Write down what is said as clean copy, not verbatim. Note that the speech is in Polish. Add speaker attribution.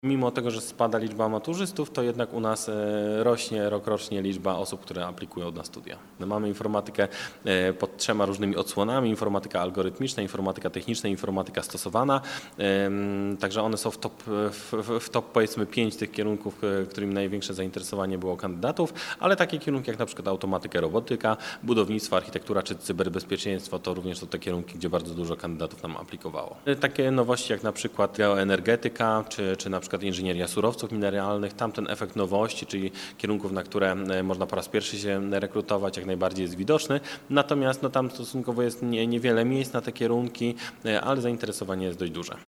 Speaker 1: Mimo tego, że spada liczba maturzystów, to jednak u nas rośnie rokrocznie liczba osób, które aplikują na studia. Mamy informatykę pod 3 różnymi odsłonami: informatyka algorytmiczna, informatyka techniczna, informatyka stosowana. Także one są w top powiedzmy 5 tych kierunków, którymi największe zainteresowanie było kandydatów, ale takie kierunki jak na przykład automatyka, robotyka, budownictwo, architektura czy cyberbezpieczeństwo to również są te kierunki, gdzie bardzo dużo kandydatów nam aplikowało. Takie nowości jak na przykład geoenergetyka czy na przykład inżynieria surowców mineralnych, tam ten efekt nowości, czyli kierunków, na które można po raz pierwszy się rekrutować, jak najbardziej jest widoczny. Natomiast tam stosunkowo jest niewiele miejsc na te kierunki, ale zainteresowanie jest dość duże.